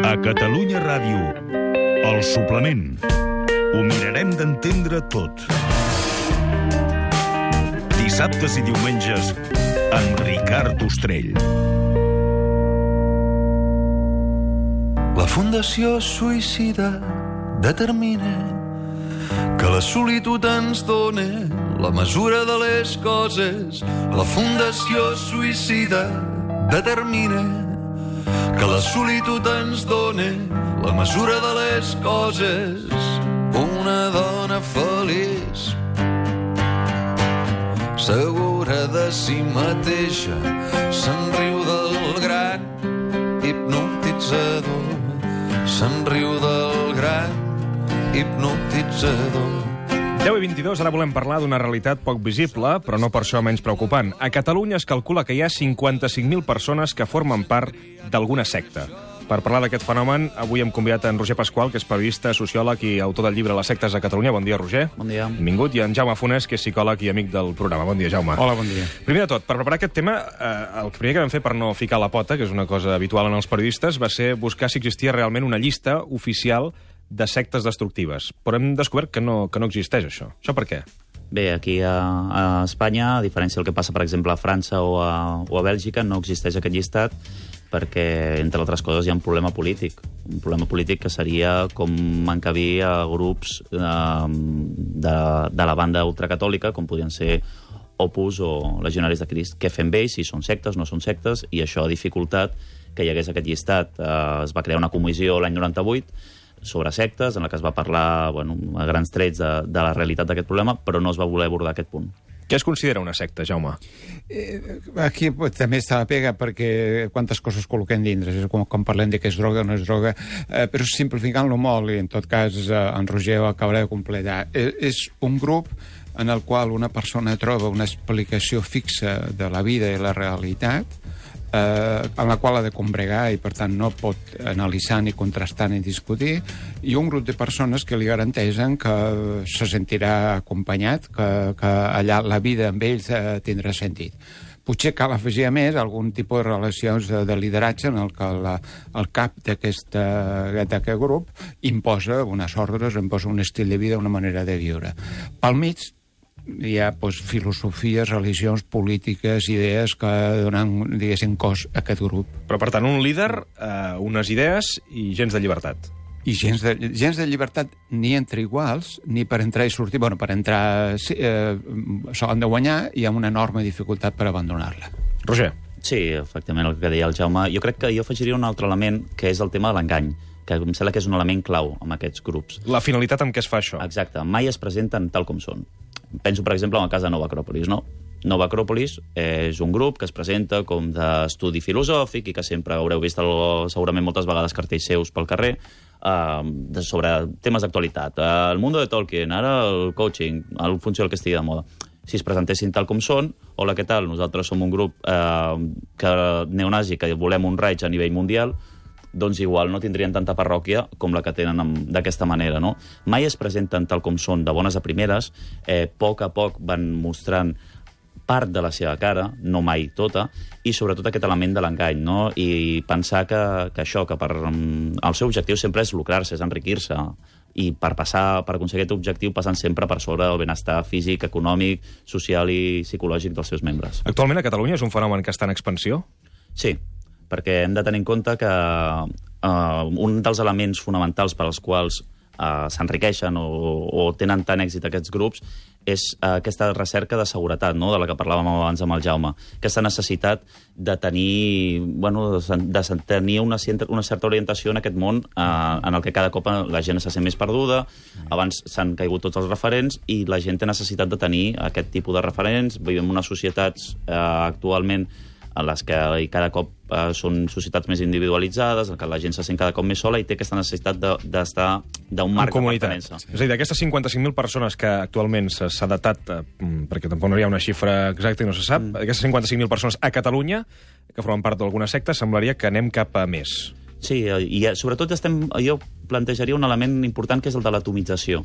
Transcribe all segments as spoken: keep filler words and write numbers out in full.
A Catalunya Ràdio, El Suplement. Ho mirarem d'entendre tot. Dissabtes i diumenges, amb Ricard Ostrell. La Fundació Suïcida determina que la solitud ens dona la mesura de les coses. La Fundació Suïcida determina que la solitud ens dona la mesura de les coses. Una dona feliç, segura de si mateixa, se'n riu del gran hipnotitzador. Se'n riu del gran hipnotitzador. deu i vint-i-dos, ara volem parlar d'una realitat poc visible, però no per això menys preocupant. A Catalunya es calcula que hi ha cinquanta-cinc mil persones que formen part d'alguna secta. Per parlar d'aquest fenomen, avui hem convidat en Roger Pasqual, que és periodista, sociòleg i autor del llibre Les sectes a Catalunya. Bon dia, Roger. Bon dia. Benvingut. I en Jaume Fonés, que és psicòleg i amic del programa. Bon dia, Jaume. Hola, bon dia. Primer de tot, per preparar aquest tema, eh, el primer que vam fer per no ficar la pota, que és una cosa habitual en els periodistes, va ser buscar si existia realment una llista oficial de sectes destructives. Però hem descobert que no, que no existeix, això. Això per què? Bé, aquí a, a Espanya, a diferència del que passa, per exemple, a França o a, o a Bèlgica, no existeix aquest llistat perquè, entre altres coses, hi ha un problema polític. Un problema polític que seria com encabir a grups eh, de, de la banda ultracatòlica, com podien ser Opus o Legionaris de Crist. Què fem ells, si són sectes, no són sectes, i això ha dificultat que hi hagués aquest llistat. Eh, es va crear una comissió l'any noranta-vuit sobre sectes, en la que es va parlar, bueno, a grans trets de, de la realitat d'aquest problema, però no es va voler abordar aquest punt. Què es considera una secta, Jaume? Eh, aquí pues, també està la pega, perquè quantes coses col·loquem dintre, és com, com parlem de què és droga o no és droga, eh, però simplificant-lo molt, i en tot cas eh, en Roger ho acabarà de completar. Eh, és un grup en el qual una persona troba una explicació fixa de la vida i la realitat, eh, en la qual ha de combregar i per tant no pot analitzar ni contrastar ni discutir, i un grup de persones que li garanteixen que se sentirà acompanyat, que, que allà la vida amb ells eh, tindrà sentit. Potser cal afegir a més algun tipus de relacions de, de lideratge en el que la, el cap d'aquest grup imposa unes ordres, imposa un estil de vida, una manera de viure. Pel mig hi ha doncs, filosofies, religions, polítiques, idees que donen, diguéssim, cos a aquest grup. Però, per tant, un líder, eh, unes idees i gens de llibertat. I gens de, gens de llibertat ni entre iguals, ni per entrar i sortir. Bueno, per entrar sí, eh, se l'han de guanyar i amb una enorme dificultat per abandonar-la. Roger. Sí, efectivament, el que deia el Jaume. Jo crec que jo afegiria un altre element, que és el tema de l'engany, que em sembla que és un element clau amb aquests grups. La finalitat amb què es fa això? Exacte. Mai es presenten tal com són. Penso, per exemple, en el cas de Nova Acròpolis, no? Nova Acròpolis és un grup que es presenta com d'estudi filosòfic i que sempre haureu vist el, segurament moltes vegades cartells seus pel carrer eh, sobre temes d'actualitat. Eh, el mundo de Tolkien, ara el coaching, en funció del que estigui de moda. Si es presentessin tal com són, hola, què tal? Nosaltres som un grup eh, que, neonazi que volem un raig a nivell mundial, doncs igual no tindrien tanta parròquia com la que tenen d'aquesta manera, no? Mai es presenten tal com són, de bones a primeres, eh, a poc a poc van mostrant part de la seva cara, no mai tota, i sobretot aquest element de l'engany, no? I pensar que, que això, que per, el seu objectiu sempre és lucrar-se, és enriquir-se, i per passar, per aconseguir aquest objectiu passen sempre per sobre del benestar físic, econòmic, social i psicològic dels seus membres. Actualment a Catalunya és un fenomen que està en expansió? Sí, perquè hem de tenir en compte que eh, un dels elements fonamentals per als quals eh, s'enriqueixen o, o tenen tant èxit aquests grups és eh, aquesta recerca de seguretat, no?, de la que parlàvem abans amb el Jaume. Aquesta necessitat de tenir, bueno, de tenir una, una certa orientació en aquest món eh, en el que cada cop la gent se sent més perduda, abans s'han caigut tots els referents i la gent té necessitat de tenir aquest tipus de referents. Vivim en unes societats eh, actualment en les que cada cop eh, són societats més individualitzades, en què la gent se sent cada cop més sola i té aquesta necessitat d'estar d'un marc de pertinença. És a dir, d'aquestes cinquanta-cinc mil persones que actualment s'ha datat, eh, perquè tampoc no hi ha una xifra exacta i no se sap, mm. aquestes cinquanta-cinc mil persones a Catalunya, que formen part d'alguna secta, semblaria que anem cap a més. Sí, i sobretot estem, jo plantejaria un element important que és el de l'atomització.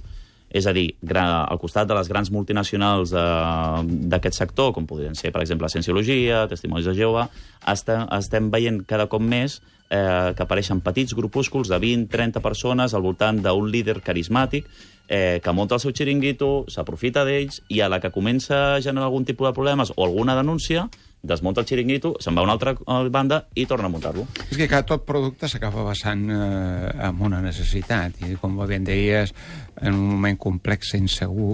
És a dir, al costat de les grans multinacionals d'aquest sector, com podrien ser, per exemple, la Cienciologia, Testimonis de Jehovà, estem veient cada cop més que apareixen petits grupúsculs de vint a trenta persones al voltant d'un líder carismàtic que munta el seu xiringuito, s'aprofita d'ells i a la que comença a generar algun tipus de problemes o alguna denúncia, desmunta el xiringuito, se'n va a una altra banda i torna a muntar-lo. És que cada tot producte s'acaba basant eh, en una necessitat, i com ben deies, en un moment complex i insegur,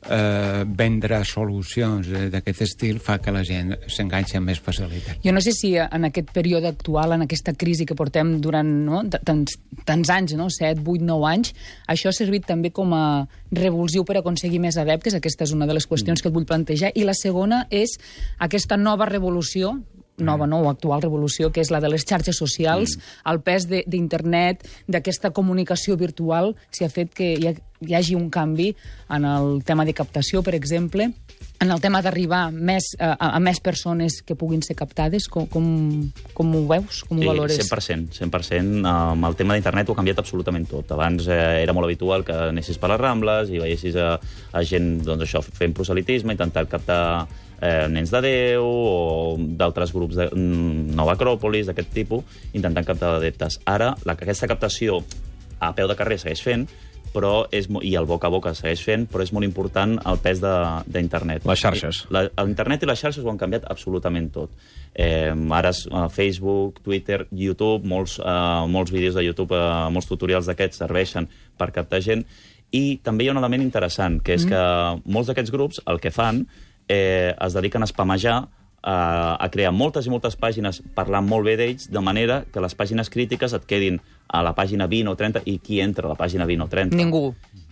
eh, vendre solucions d'aquest estil fa que la gent s'enganxi amb més facilitat. Jo no sé si en aquest període actual, en aquesta crisi que portem durant no, tants, tants anys, no? set, vuit, nou anys, això ha servit també com a revulsiu per aconseguir més adeptes. Aquesta és una de les qüestions mm. que et vull plantejar. I la segona és aquesta nova revolució, nova, no, o actual revolució, que és la de les xarxes socials, mm. el pes d'internet, d'aquesta comunicació virtual, si ha fet que hi, ha, hi hagi un canvi en el tema de captació, per exemple, en el tema d'arribar més, a, a més persones que puguin ser captades. Com, com, com ho veus? Com ho sí, valores? cent per cent. cent per cent. Amb el tema d'internet ho ha canviat absolutament tot. Abans eh, era molt habitual que anessis per les Rambles i veiessis a, a gent doncs, això, fent proselitisme, intentant captar eh, nens de Déu o d'altres grups de Nova Acròpolis, d'aquest tipus, intentant captar adeptes. Ara, la, aquesta captació a peu de carrer segueix fent, però és, i el boca a boca segueix fent, però és molt important el pes d'internet. Les xarxes. L'internet i les xarxes ho han canviat absolutament tot. Eh, ara uh, Facebook, Twitter, YouTube, molts, uh, molts vídeos de YouTube, uh, molts tutorials d'aquests serveixen per captar gent, i també hi ha un element interessant, que és mm. que molts d'aquests grups el que fan eh, es dediquen a spamejar, a, a crear moltes i moltes pàgines parlant molt bé d'ells, de manera que les pàgines crítiques et quedin a la pàgina vint o trenta, i qui entra a la pàgina vint o trenta? Ningú.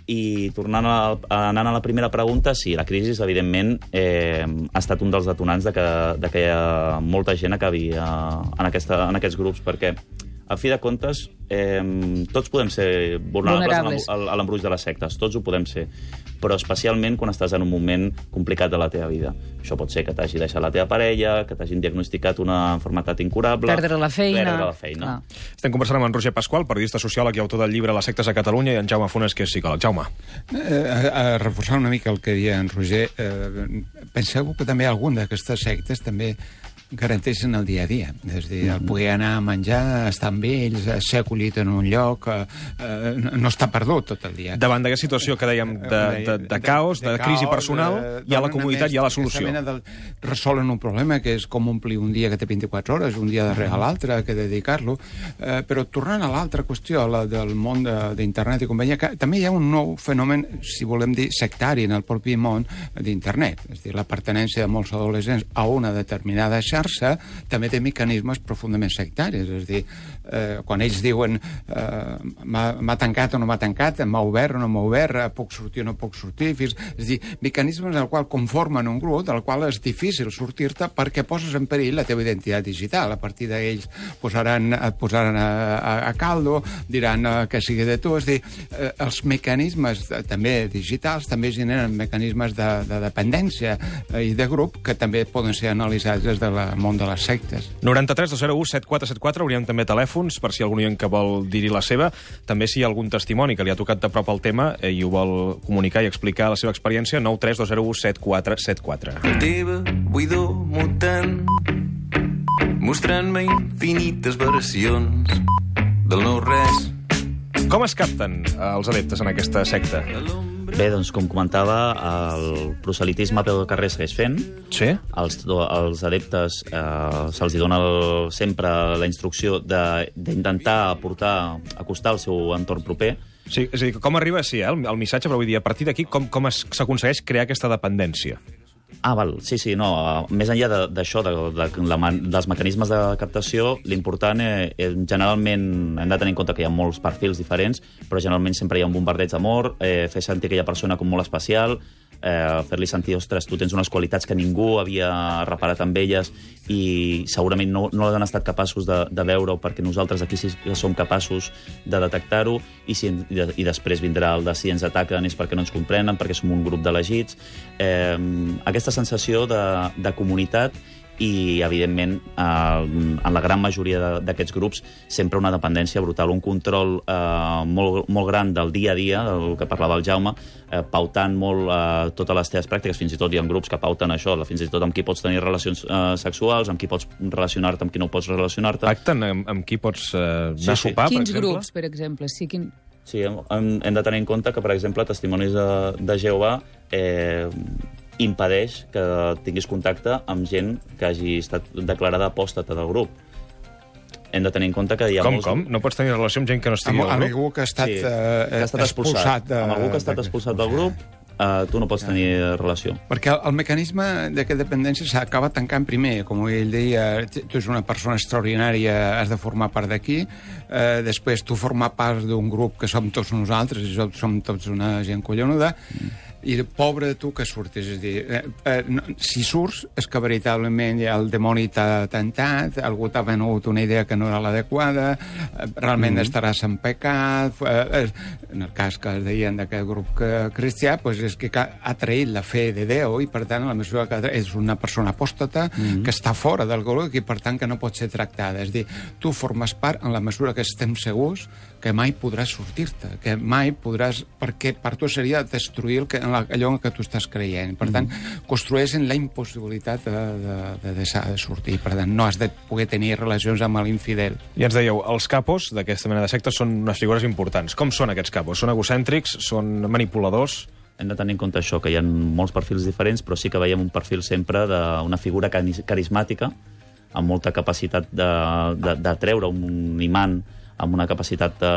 I tornant a, anant a la primera pregunta, sí, la crisi, evidentment, eh, ha estat un dels detonants de que, de que molta gent acabi eh, en, aquesta, en aquests grups, perquè, a fi de comptes, eh, tots podem ser vulnerables, vulnerables. a l'embruix de les sectes, tots ho podem ser, però especialment quan estàs en un moment complicat de la teva vida. Això pot ser que t'hagi deixat la teva parella, que t'hagin diagnosticat una malaltia incurable... Perdre la feina... Perdre la feina. Ah. Estem conversant amb en Roger Pasqual, periodista sociòleg i autor del llibre Les sectes a Catalunya, i en Jaume Funes, que és psicòleg. Jaume. Eh, a, a reforçar una mica el que deia en Roger, eh, penseu que també algun d'aquestes sectes també garanteixen el dia a dia. És a dir, el poder anar a menjar, estar amb ells, ser acollit en un lloc, eh, no està perdut tot el dia. Davant d'aquesta situació que dèiem de, de, de caos, de, de crisi personal, de, hi ha la comunitat, hi ha la solució. Del, resolen un problema que és com omplir un dia que té vint-i-quatre hores, un dia darrere l'altre, que dedicar-lo. Eh, però tornant a l'altra qüestió, la del món d'internet i companyia, que també hi ha un nou fenomen, si volem dir, sectari en el propi món d'internet. És a dir, la pertinença de molts adolescents a una determinada xarxa també té mecanismes profundament sectaris. És a dir, eh, quan ells diuen eh, m'ha tancat o no m'ha tancat, m'ha obert o no m'ha obert, puc sortir o no puc sortir, fins... és a dir, mecanismes en el qual conformen un grup del qual és difícil sortir-te perquè poses en perill la teva identitat digital. A partir d'ells posaran, et posaran a, a, a caldo, diran eh, que sigui de tu. És a dir, eh, els mecanismes de, també digitals també generen mecanismes de, de dependència eh, i de grup que també poden ser analitzats des de la món de les sectes. noranta-tres dos zero u set quatre set quatre, hauríem també telèfons per si algun oient que vol dir-hi la seva. També si hi ha algun testimoni que li ha tocat de prop el tema eh, i ho vol comunicar i explicar la seva experiència, nou tres dos zero u set quatre set quatre. La teva buidor mutant, mostrant-me infinites variacions del no-res. Com es capten els adeptes en aquesta secta? Bé, doncs, com comentava, el proselitisme a peu de carrer segueix fent. Sí? Els, els adeptes eh, se'ls dona el, sempre la instrucció d'intentar aportar, acostar el seu entorn proper. Sí, és a dir, com arriba, sí, eh, el, el missatge, però vull dir, a partir d'aquí, com, com s'aconsegueix crear aquesta dependència? Ah, val, sí, sí, no. Més enllà d'això, de, de, de, de, dels mecanismes de captació, l'important, eh, generalment, hem de tenir en compte que hi ha molts perfils diferents, però generalment sempre hi ha un bombardeig d'amor, eh, fer sentir aquella persona com molt especial, eh, fer-li sentir, ostres, tu tens unes qualitats que ningú havia reparat amb elles i segurament no, no les han estat capaços de, de veure, perquè nosaltres aquí sí que som capaços de detectar-ho, i, si, i, de, i després vindrà el de si ens ataquen és perquè no ens comprenen, perquè som un grup d'elegits. Eh, aquesta sensació de, de comunitat i, evidentment, eh, en la gran majoria d'aquests grups, sempre una dependència brutal, un control eh, molt, molt gran del dia a dia, el que parlava el Jaume, eh, pautant molt eh, totes les teves pràctiques, fins i tot hi ha grups que pauten això, fins i tot amb qui pots tenir relacions eh, sexuals, amb qui pots relacionar-te, amb qui no pots relacionar-te. Pacten amb, amb qui pots eh, anar Sí, a sí. sopar, per Quins exemple? grups, per exemple? Sí, quin... Sí, hem, hem de tenir en compte que, per exemple, Testimonis de, de Jehovà eh, impedeix que tinguis contacte amb gent que hagi estat declarada apòstata del grup. Hem de tenir en compte que hi ha Com, molts... com? No pots tenir relació amb gent que no estigui Amb, al amb grup? algú que ha estat, Sí, eh, que ha estat expulsat. de, Amb algú que ha estat de- expulsat del grup, eh, tu no pots tenir relació. Perquè el, el mecanisme d'aquesta dependència s'acaba tancant primer. Com ell deia, tu ets una persona extraordinària, has de formar part d'aquí. Eh, després, tu formar part d'un grup que som tots nosaltres, i som tots una gent collonuda, mm. i pobre tu que surtis. És a dir, eh, eh, no, si surts és que veritablement ja el dimoni t'ha tentat, algú t'ha venut una idea que no era l'adequada, eh, realment mm. estaràs en pecat. Eh, en el cas que es deien d'aquest grup que, cristià, pues és que ha traït la fe de Déu i, per tant, a la mesura que és una persona apòstata mm. que està fora del grup i, per tant, que no pot ser tractada. És a dir, tu formes part en la mesura que estem segurs que mai podràs sortir-te, que mai podràs... Perquè per tu seria destruir el que, allò en què tu estàs creient. Per tant, mm. construeixen la impossibilitat de, de, de deixar de sortir. Per tant, no has de poder tenir relacions amb l'infidel. I ens dèieu, els capos d'aquesta mena de sectes són unes figures importants. Com són aquests capos? Són egocèntrics? Són manipuladors? Hem de tenir en compte això, que hi ha molts perfils diferents, però sí que veiem un perfil sempre d'una figura carismàtica, amb molta capacitat de, de, de treure un imant, amb una capacitat de,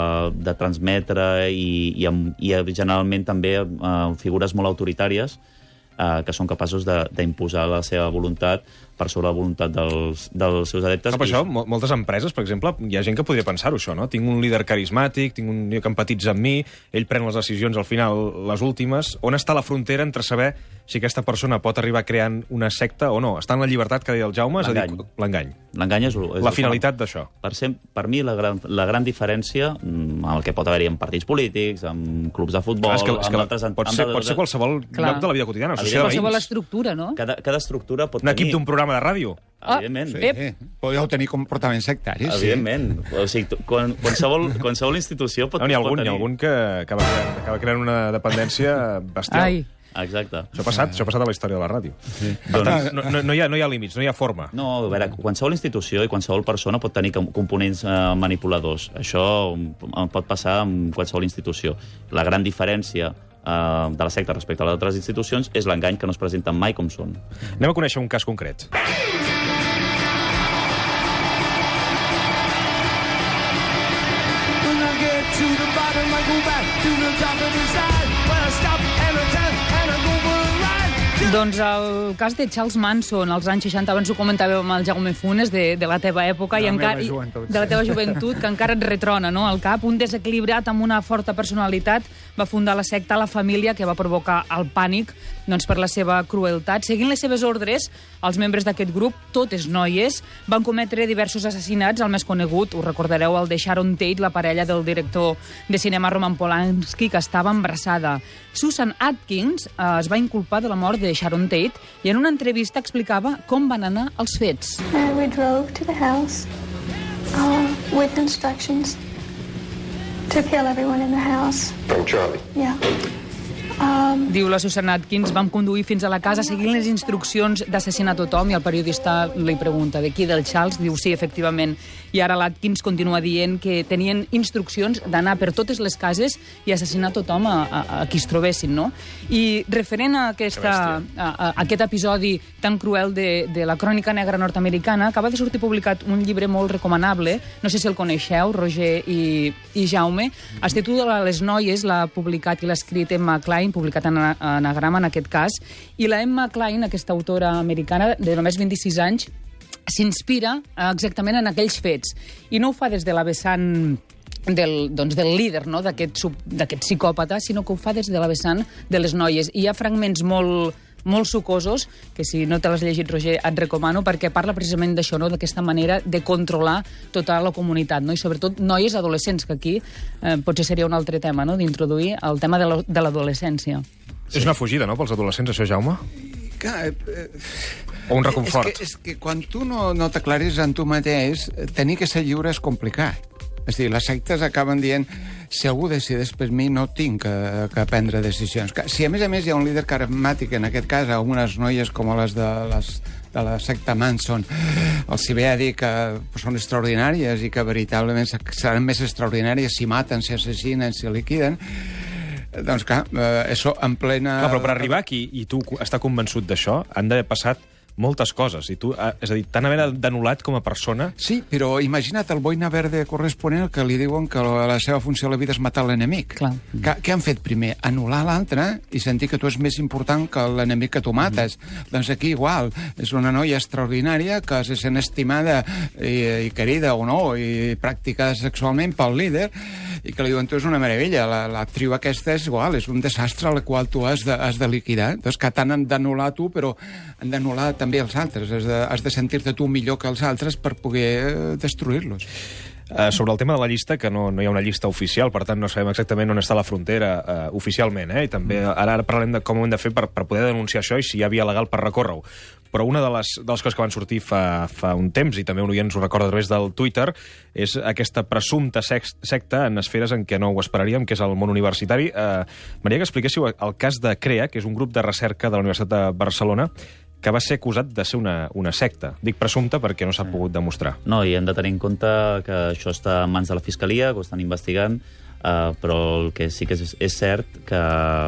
de transmetre i, i, amb, i generalment també eh, figures molt autoritàries eh, que són capaços d'imposar la seva voluntat per sobre la voluntat dels, dels seus adeptes. No, per això, mo moltes empreses, per exemple, hi ha gent que podria pensar-ho, això, no? Tinc un líder carismàtic, tinc un que empatitza amb mi, ell pren les decisions al final, les últimes. On està la frontera entre saber si aquesta persona pot arribar creant una secta o no? Està en la llibertat que deia el Jaume? L'engany. L'engany. L'engany és, és... La finalitat d'això. Per, sem, per mi, la gran, la gran diferència, amb el que pot haver-hi en partits polítics, en clubs de futbol... Clar, és que, és que amb altres, pot, ser, pot ser qualsevol Clar. lloc de la vida quotidiana. Qualsevol estructura, no? Cada, cada estructura pot un tenir... equip d'un programa de ràdio. Evidentment. Ah, Sí. Podeu tenir comportaments sectaris. Evidentment. Sí. O sigui, tu, quan, qualsevol, qualsevol institució pot, No, n'hi ha pot algun, tenir... n'hi ha algun que acaba creant, acaba creant una dependència bestial. Ai. Exacte. Això ha passat, això ha passat a la història de la ràdio. Sí. Per Doncs- tant, no, no, no, hi ha, no hi ha límits, no hi ha forma. No, a veure, qualsevol institució i qualsevol persona pot tenir com- components eh, manipuladors. Això mm, pot passar amb qualsevol institució. La gran diferència eh, de la secta respecte a les altres institucions és l'engany que no es presenten mai com són. Anem a conèixer un cas concret. When I get to the bottom, I go back to the top of the side. When I stop and I turn and I go for a ride. Doncs el cas de Charles Manson, als anys seixanta, abans ho comentàvem amb el Jaume Funes, de, de la teva època, De la i encara, meva i- joventut. de la teva joventut, que encara et retrona, no?, al cap. Un desequilibrat amb una forta personalitat va fundar la secta La Família, que va provocar el pànic doncs, per la seva crueltat. Seguint les seves ordres, els membres d'aquest grup, totes noies, van cometre diversos assassinats. El més conegut, us recordareu, el de Sharon Tate, la parella del director de cinema Roman Polanski, que estava embarassada. Susan Atkins eh, es va inculpar de la mort de Sharon Tate i en una entrevista explicava com van anar els fets. And we drove to the house uh, with instructions to kill everyone in the house. From Charlie. Yeah. Um, Diu la Susan Atkins, vam conduir fins a la casa seguint les instruccions d'assassinar tothom, i el periodista li pregunta de qui, del Charles? Diu sí, efectivament. I ara l'Atkins continua dient que tenien instruccions d'anar per totes les cases i assassinar tothom a, a, a qui es trobessin, no? I referent a, aquesta, a, a aquest episodi tan cruel de, de la crònica negra nord-americana, acaba de sortir publicat un llibre molt recomanable, no sé si el coneixeu, Roger i, i Jaume, es titula Les noies, l'ha publicat i l'ha escrit Emma Klein, publicat en anagrama en aquest cas, i la Emma Klein, aquesta autora americana de només vint-i-sis anys, s'inspira exactament en aquells fets, i no ho fa des de la vessant del, doncs, del líder, no?, d'aquest d'aquest psicòpata, sinó que ho fa des de la vessant de les noies. I hi ha fragments molt, molt sucosos, que si no te l'has llegit, Roger, et recomano, perquè parla precisament d'això, no?, d'aquesta manera de controlar tota la comunitat, no?, i sobretot noies adolescents, que aquí eh, potser seria un altre tema, no?, d'introduir el tema de la- de l'adolescència. Sí. És una fugida, no?, pels adolescents, això, Jaume? Que, eh, O un reconfort. És que, és que quan tu no, no t'aclaris en tu mateix, tenir que ser lliure és complicat. És a dir, les sectes acaben dient si algú decideix per mi no tinc que, que prendre decisions. Si a més a més hi ha un líder carismàtic, en aquest cas algunes noies com les de, les, de la secta Manson, els hi ve a dir que són extraordinàries i que veritablement seran més extraordinàries si maten, si assassinen, si liquiden, doncs clar, eh, això en plena... Clar, però per arribar aquí i tu estar convençut d'això, han d'haver passat moltes coses. I tu, és a dir, t'han d'haver d'anul·lat com a persona. Sí, però imagina't el boina verde corresponent que li diuen que la seva funció a la vida és matar l'enemic. Què, què han fet primer? Anul·lar l'altre i sentir que tu és més important que l'enemic que tu mates. Mm. Doncs aquí igual. És una noia extraordinària que se sent estimada i, i querida o no, i practicada sexualment pel líder, i que li diuen tu és una meravella. L'actriu la, aquesta és igual, és un desastre al qual tu has de, has de liquidar. Doncs que t'han d'anul·lar tu, però han d'anul·lar també els altres. Has de, has de sentir-te tu millor que els altres per poder destruir-los. Uh, sobre el tema de la llista, que no, no hi ha una llista oficial, per tant no sabem exactament on està la frontera uh, oficialment, eh? I també ara, ara parlem de com ho hem de fer per, per poder denunciar això i si hi ha via legal per recórrer-ho. Però una de les, de les coses que van sortir fa, fa un temps, i també un oient ens ho recorda a través del Twitter, és aquesta presumpta secta en esferes en què no ho esperaríem, que és el món universitari. Uh, Maria, que expliquéssiu el cas de CREA, que és un grup de recerca de la Universitat de Barcelona, que va ser acusat de ser una, una secta. Dic presumpte perquè no s'ha pogut demostrar. No, i hem de tenir en compte que això està en mans de la Fiscalia, que ho estan investigant, Uh, però el que sí que és, és cert que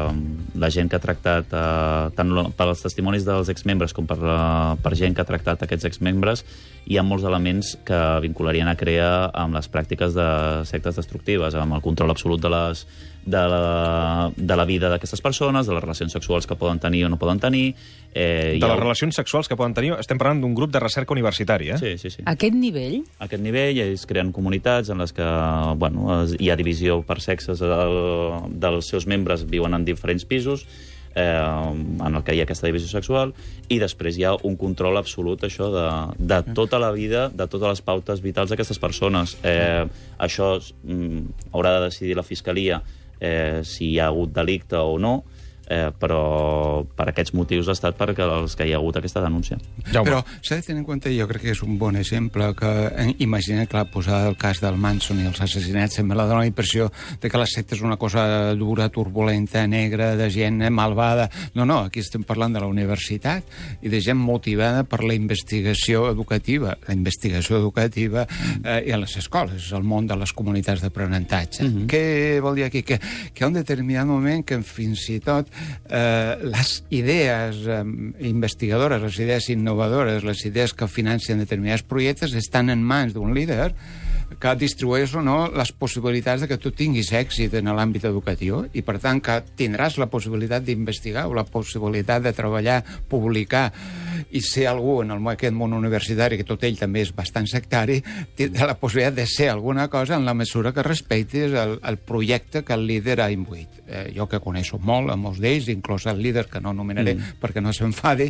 la gent que ha tractat, uh, tant pels testimonis dels exmembres com per, uh, per gent que ha tractat aquests exmembres, hi ha molts elements que vincularien a CREA amb les pràctiques de sectes destructives, amb el control absolut de, les, de, la, de la vida d'aquestes persones, de les relacions sexuals que poden tenir o no poden tenir. Eh, de les ha... relacions sexuals que poden tenir, estem parlant d'un grup de recerca universitària. Sí, sí, sí. Aquest nivell? Aquest nivell, ells creen comunitats en les que bueno, hi ha divisió per sexes el, dels seus membres, viuen en diferents pisos, eh, en el que hi ha aquesta divisió sexual, i després hi ha un control absolut això de, de tota la vida, de totes les pautes vitals d'aquestes persones. Eh, això mm, haurà de decidir la Fiscalia eh, si hi ha hagut delicte o no, Eh, però per aquests motius ha estat perquè els que hi ha hagut aquesta denúncia. Jaume. Però s'ha de tenir en compte, jo crec que és un bon exemple, que eh, imagina, clar, posar el cas del Manson i els assassinats, sempre la dona la impressió de que la secta és una cosa dura, turbulenta, negra, de gent eh, malvada. No, no, aquí estem parlant de la universitat i de gent motivada per la investigació educativa, la investigació educativa eh, i a les escoles, el món de les comunitats d'aprenentatge. Mm-hmm. Què vol dir aquí? Que, que hi ha un determinat moment que fins i tot Eh, les idees eh, investigadores, les idees innovadores, les idees que financen determinats projectes estan en mans d'un líder que distribueix o no les possibilitats de que tu tinguis èxit en l'àmbit educatiu i, per tant, que tindràs la possibilitat d'investigar o la possibilitat de treballar, publicar i ser algú en el, aquest món universitari, que tot ell també és bastant sectari, tindrà la possibilitat de ser alguna cosa en la mesura que respectis el, el projecte que el líder ha imbuït. Eh, jo que coneixo molt, a molts d'ells, inclús el líder, que no nomenaré mm. perquè no s'enfadi,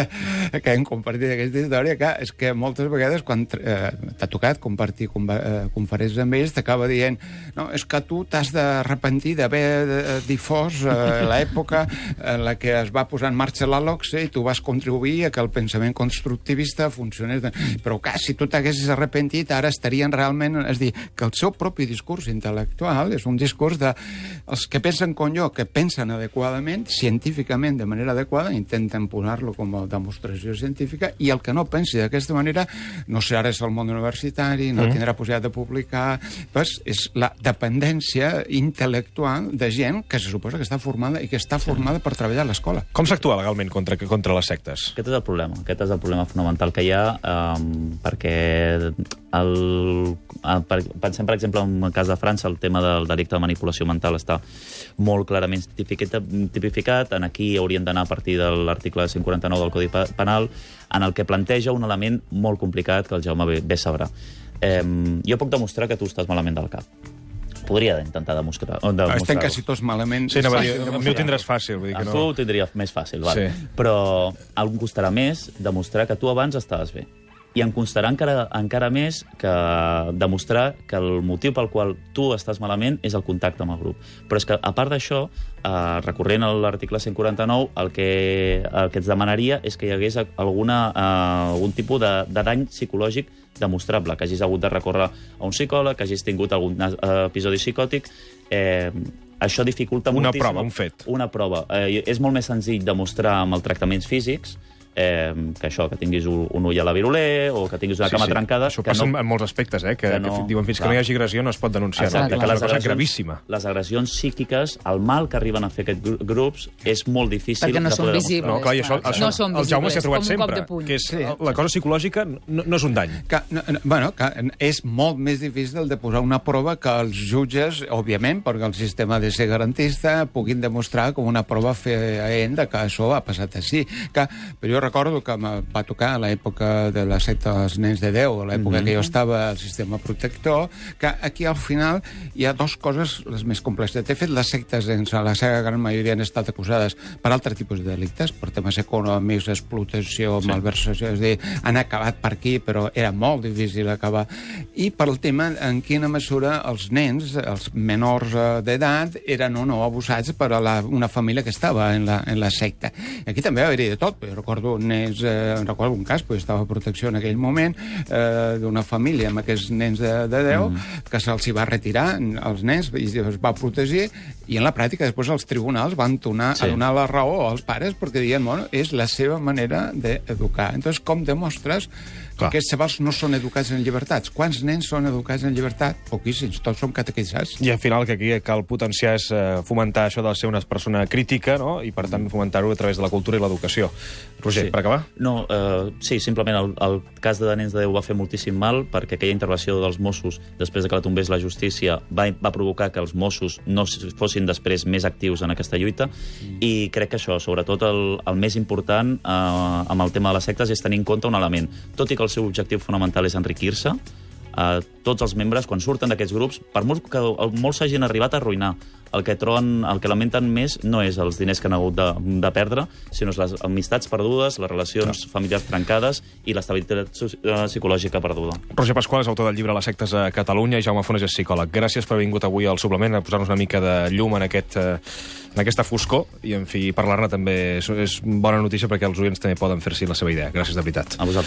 que hem compartit aquesta història, que és que moltes vegades quan eh, t'ha tocat compartir eh, conferències amb ells, t'acaba dient no, és que tu t'has d'arrepentir d'haver difós eh, l'època en la que es va posar en marxa la LOCSE i tu vas contribuir a que el pensament constructivista funcionés. Però, clar, si tu t'haguessis arrepentit, ara estarien realment... És dir, que el seu propi discurs intel·lectual és un discurs de... Els que pensen com jo, que pensen adequadament, científicament, de manera adequada, intenten posar-lo com a demostració científica, i el que no pensi d'aquesta manera no serà res al món universitari, no mm. tindrà possibilitat de publicar... Pues és la dependència intel·lectual de gent que se suposa que està formada i que està formada per treballar a l'escola. Com s'actua legalment contra, contra les sectes? Aquest és el problema. Aquest és el problema fonamental que hi ha, um, perquè el, el, pensem, per exemple, en el cas de França, el tema del delicte de manipulació mental està molt clarament tipificat. tipificat. En aquí haurien d'anar a partir de l'article cent quaranta-nou del Codi Penal, en el que planteja un element molt complicat que el Jaume bé, bé sabrà. Eh, jo puc demostrar que tu estàs malament del cap. Podria intentar demostrar, demostrar-ho. Estem quasi tots malament. Sí, no, dir, a mi ho tindràs fàcil. Vull dir que no... Tu ho tindries més fàcil, val. Sí. Però a algú costarà més demostrar que tu abans estaves bé. I em constarà encara, encara més que demostrar que el motiu pel qual tu estàs malament és el contacte amb el grup. Però és que, a part d'això, eh, recorrent a l'article cent quaranta-nou, el que, el que ens demanaria és que hi hagués alguna, eh, algun tipus de, de dany psicològic demostrable, que hagis hagut de recórrer a un psicòleg, que hagis tingut algun eh, episodi psicòtic. Eh, això dificulta una moltíssim. Una prova, un fet. Una prova. Eh, és molt més senzill demostrar amb els tractaments físics, Eh, que això, que tinguis un, un ull a la viruler o que tinguis una sí, cama sí. trencada... Això que passa no, en molts aspectes, eh? que, que, no, que diuen fins clar. que no hi hagi agressió no es pot denunciar. Exacte, no? que És les una cosa agressions, gravíssima. Les agressions psíquiques, el mal que arriben a fer aquests grups és molt difícil perquè no de són poder visibles. No, clar, i això, això, no són el Jaume s'hi ha trobat com un sempre, cop de puny. que és, Sí. la cosa psicològica no, no és un dany. Que, no, no, bueno, que és molt més difícil de posar una prova que els jutges, òbviament, perquè el sistema ha de ser garantista, puguin demostrar com una prova feient que això ha passat així. Que, però jo recordo que me va tocar a l'època de la secta dels nens de Déu, a l'època mm-hmm. que jo estava al sistema protector, que aquí al final hi ha dues coses les més complexes. De fet, les sectes, en la seva gran majoria, han estat acusades per altres tipus de delictes, per temes econòmics, explotació, sí. malversació, és a dir, han acabat per aquí, però era molt difícil acabar. I per el tema en quina mesura els nens, els menors d'edat, eren o no abusats per a la, una família que estava en la, en la secta. I aquí també va haver-hi de tot. Jo recordo nens, eh, recordo un cas, pues, estava a protecció en aquell moment, eh, d'una família amb aquests nens de, de Déu, mm. que se'ls va retirar els nens i es va protegir, i en la pràctica després els tribunals van tornar sí. a donar la raó als pares perquè diuen, bueno, és la seva manera d'educar. Entonces, com demostres que aquests xavals no són educats en llibertats? Quants nens són educats en llibertat? Poquíssims, tots són catequitzats. I al final que aquí cal potenciar és eh, fomentar això de ser una persona crítica, no? I per tant fomentar-ho a través de la cultura i l'educació. Roger, sí. per acabar? No, eh, sí, simplement el, el cas de Nens de Déu va fer moltíssim mal perquè aquella intervenció dels Mossos, després de que la tombés la justícia, va, va provocar que els Mossos no fossin després més actius en aquesta lluita, mm. i crec que això, sobretot el, el més important eh, amb el tema de les sectes és tenir en compte un element. Tot i que el seu objectiu fonamental és enriquir-se, eh, tots els membres, quan surten d'aquests grups, per molt que molts s'hagin arribat a arruïnar, el que troben, el que lamenten més no és els diners que han hagut de, de perdre, sinó les amistats perdudes, les relacions no. familiars trencades i l'estabilitat psicològica perduda. Roger Pasqual és autor del llibre Les sectes a Catalunya i Jaume Fones és psicòleg. Gràcies per haver vingut avui al suplement a posar-nos una mica de llum en, aquest, en aquesta foscor i, en fi, parlar-ne també és, és bona notícia perquè els oients també poden fer-s'hi la seva idea. Gràcies de veritat. A vosaltres.